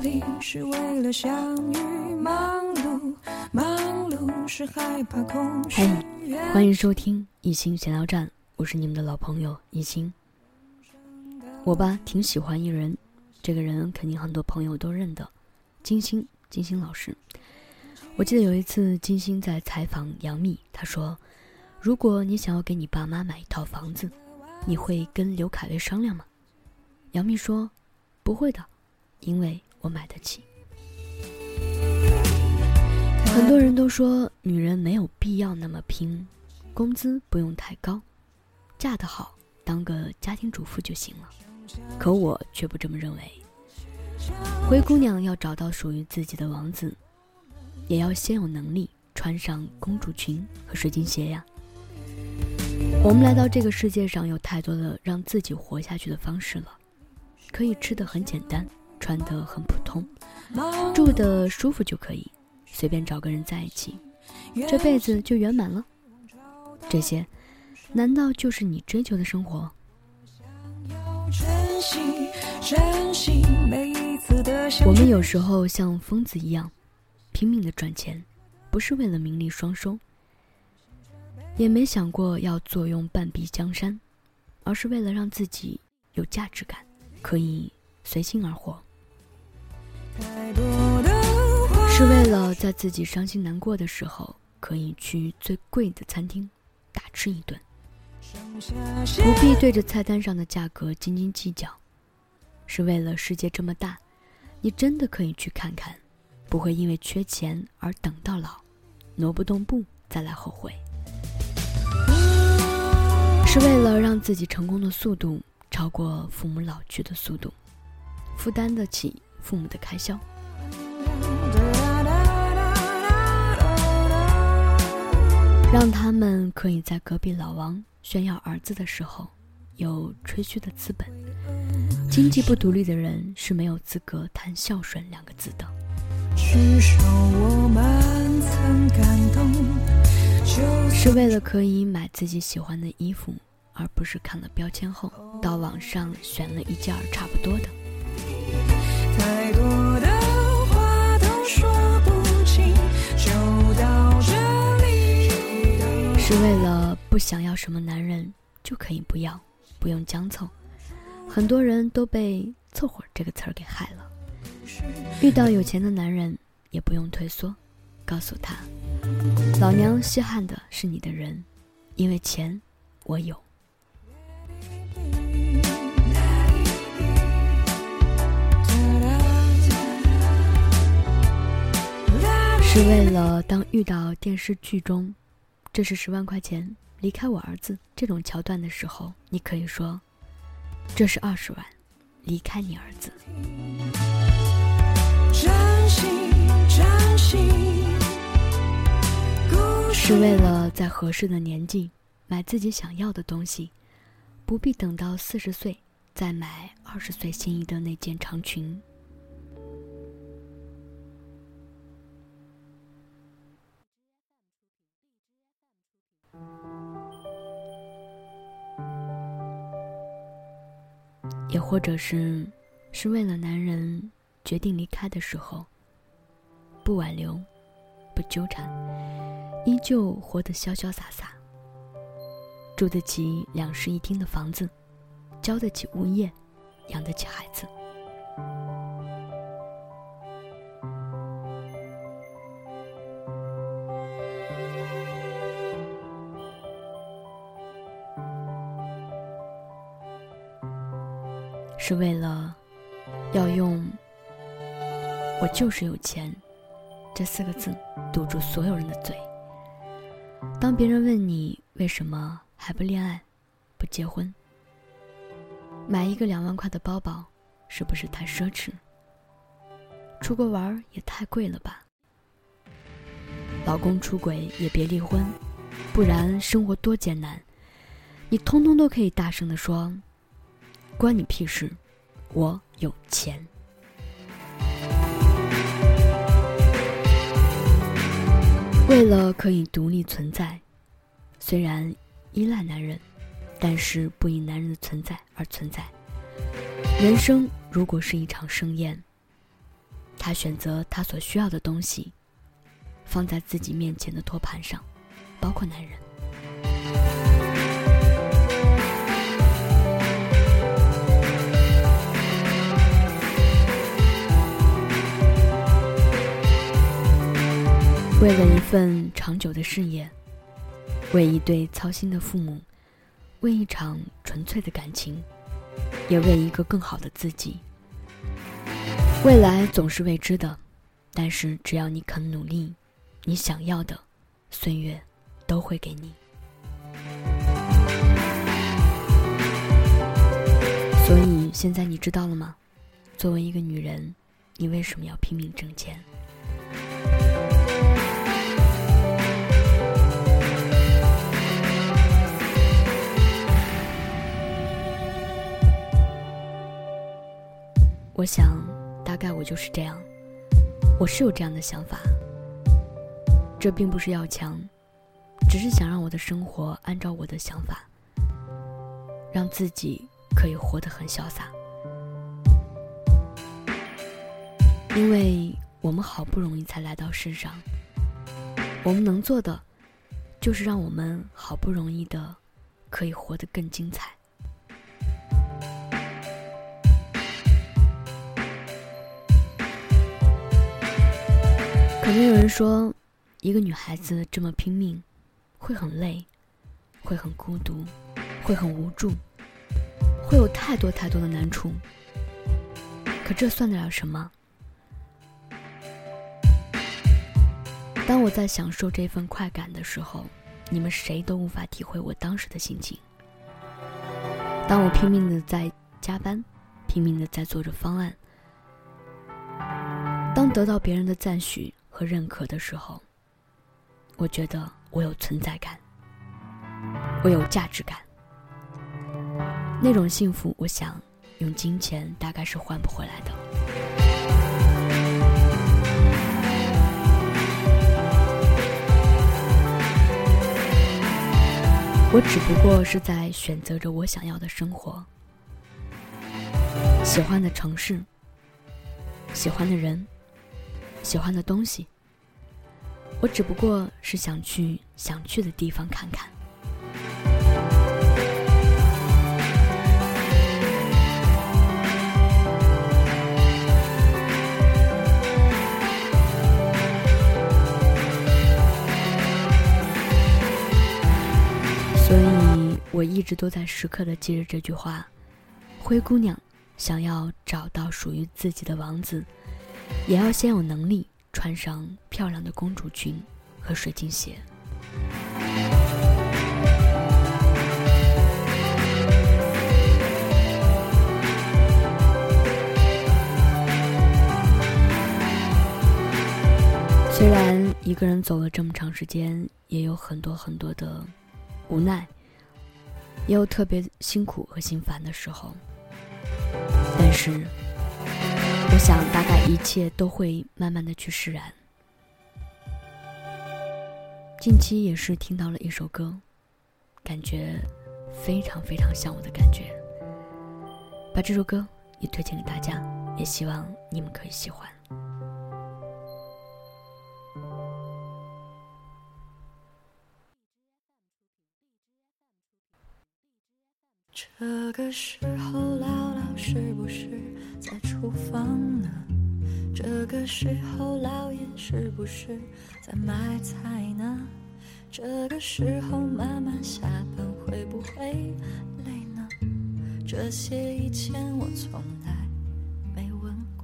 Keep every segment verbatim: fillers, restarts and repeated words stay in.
里是为了相遇，忙碌忙碌是害怕空虚。 嘿，欢迎收听一心闲聊站，我是你们的老朋友一心。我吧挺喜欢一人，这个人肯定很多朋友都认得，金星金星老师。我记得有一次金星在采访杨幂，她说如果你想要给你爸妈买一套房子，你会跟刘恺威商量吗？杨幂说不会的，因为我买得起。很多人都说女人没有必要那么拼，工资不用太高，嫁得好当个家庭主妇就行了。可我却不这么认为。灰姑娘要找到属于自己的王子，也要先有能力穿上公主裙和水晶鞋呀。我们来到这个世界上，有太多的让自己活下去的方式了，可以吃得很简单，穿得很普通，住得舒服就可以，随便找个人在一起，这辈子就圆满了。这些难道就是你追求的生活？我们有时候像疯子一样拼命地赚钱，不是为了名利双收，也没想过要坐拥半壁江山，而是为了让自己有价值感，可以随心而活，是为了在自己伤心难过的时候可以去最贵的餐厅大吃一顿，不必对着菜单上的价格斤斤计较，是为了世界这么大，你真的可以去看看，不会因为缺钱而等到老，挪不动步再来后悔，是为了让自己成功的速度超过父母老去的速度，负担得起父母的开销，让他们可以在隔壁老王炫耀儿子的时候有吹嘘的资本。经济不独立的人是没有资格谈孝顺两个字的。是为了可以买自己喜欢的衣服，而不是看了标签后到网上选了一件差不多的。太多的话都说不清，就到这里。是为了不想要什么男人就可以不要，不用将凑。很多人都被凑合这个词儿给害了。遇到有钱的男人也不用退缩，告诉他老娘稀罕的是你的人，因为钱我有。是为了当遇到电视剧中这是十万块钱离开我儿子这种桥段的时候，你可以说这是二十万离开你儿子。是为了在合适的年纪买自己想要的东西，不必等到四十岁再买二十岁心仪的那件长裙。也或者是是为了男人决定离开的时候不挽留，不纠缠，依旧活得潇潇洒洒，住得起两室一厅的房子，交得起物业，养得起孩子。是为了要用我就是有钱这四个字堵住所有人的嘴。当别人问你为什么还不恋爱不结婚，买一个两万块的包包是不是太奢侈？出国玩也太贵了吧？老公出轨也别离婚，不然生活多艰难。你通通都可以大声地说关你屁事，我有钱。为了可以独立存在，虽然依赖男人，但是不因男人的存在而存在。人生如果是一场盛宴， 他选择他所需要的东西，放在自己面前的托盘上，包括男人。为了一份长久的事业，为一对操心的父母，为一场纯粹的感情，也为一个更好的自己。未来总是未知的，但是只要你肯努力，你想要的，岁月都会给你。所以现在你知道了吗？作为一个女人，你为什么要拼命挣钱？我想大概我就是这样，我是有这样的想法，这并不是要强，只是想让我的生活按照我的想法，让自己可以活得很潇洒。因为我们好不容易才来到世上，我们能做的就是让我们好不容易的可以活得更精彩。可能有人说，一个女孩子这么拼命，会很累，会很孤独，会很无助，会有太多太多的难处。可这算得了什么？当我在享受这份快感的时候，你们谁都无法体会我当时的心情。当我拼命的在加班，拼命的在做着方案，当得到别人的赞许和认可的时候，我觉得我有存在感，我有价值感。那种幸福，我想用金钱大概是换不回来的。我只不过是在选择着我想要的生活，喜欢的城市，喜欢的人，喜欢的东西。我只不过是想去想去的地方看看。所以我一直都在时刻地记着这句话：灰姑娘想要找到属于自己的王子，也要先有能力穿上漂亮的公主裙和水晶鞋。虽然一个人走了这么长时间，也有很多很多的无奈，也有特别辛苦和心烦的时候，但是我想大概一切都会慢慢的去释然。近期也是听到了一首歌，感觉非常非常像我的感觉，把这首歌也推荐给大家，也希望你们可以喜欢。 这个时候姥姥是不是在厨房呢？这个时候姥爷是不是在买菜呢？这个时候妈妈下班会不会累呢？这些以前我从来没问过。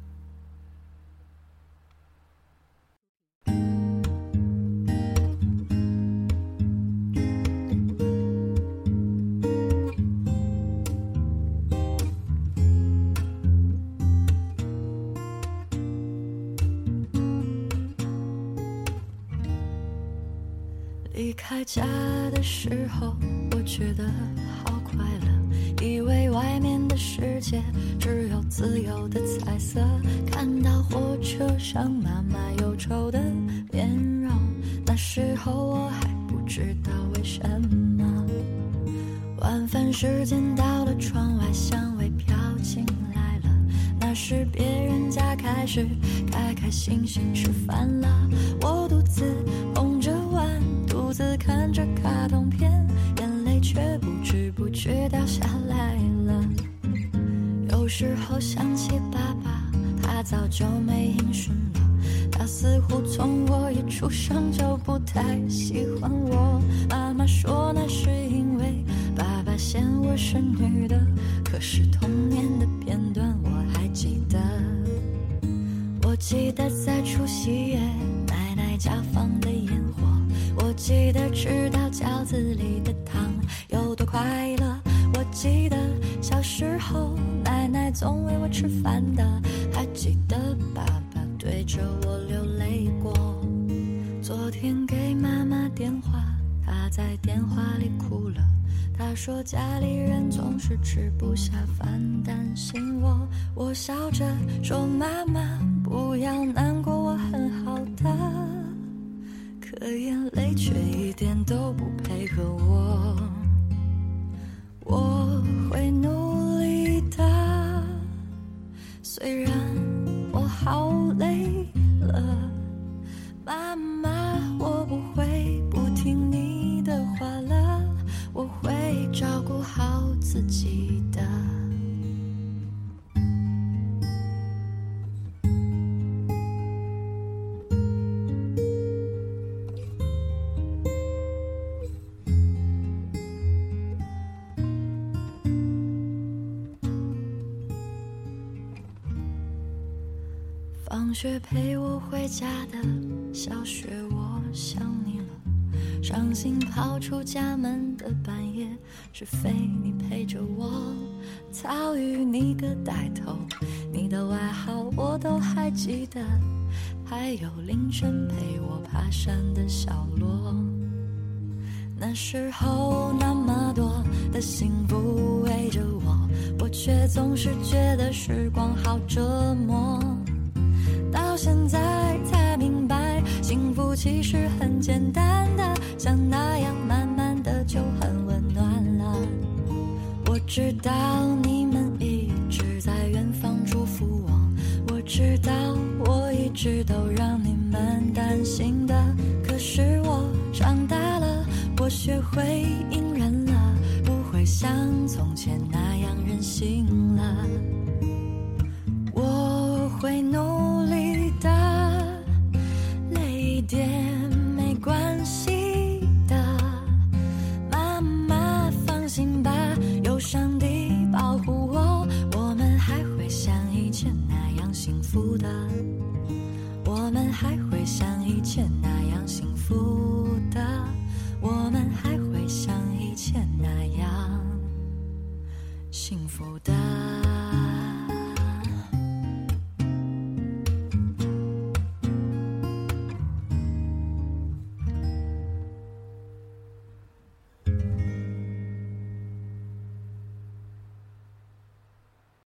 离开家的时候，我觉得好快乐，以为外面的世界只有自由的彩色。看到火车上妈妈忧愁的面容，那时候我还不知道为什么。晚饭时间到了，窗外香味飘进来了，那时是别人家开始开开心心吃饭了，我独自捧着碗，独自看着卡通片，眼泪却不知不觉掉下来了。有时候想起爸爸，他早就没音讯了，他似乎从我一出生就不太喜欢我。妈妈说那是因为爸爸嫌我是女的，可是童年的片段我还记得。我记得在除夕夜奶奶家放的烟火，我记得吃到饺子里的糖有多快乐，我记得小时候奶奶总喂我吃饭的，还记得爸爸对着我流泪过。昨天给妈妈电话，她在电话里哭了，她说家里人总是吃不下饭，担心我。我笑着说妈妈不要难过，我很好的，可眼泪却一点都不配合我。我会努力的，虽然我好累了，妈妈我不会不听你的话了，我会照顾好自己的。放学陪我回家的小雪，我想你了，伤心跑出家门的半夜，是非你陪着我，草与你个带头，你的外号我都还记得，还有凌晨陪我爬山的小罗。那时候那么多的幸福围着我，我却总是觉得时光好折磨。到现在才明白，幸福其实很简单的，像那样慢慢的就很温暖了。我知道你们一直在远方祝福我，我知道我一直都让你们担心的，可是我长大了，我学会隐忍了，不会像从前那样任性了。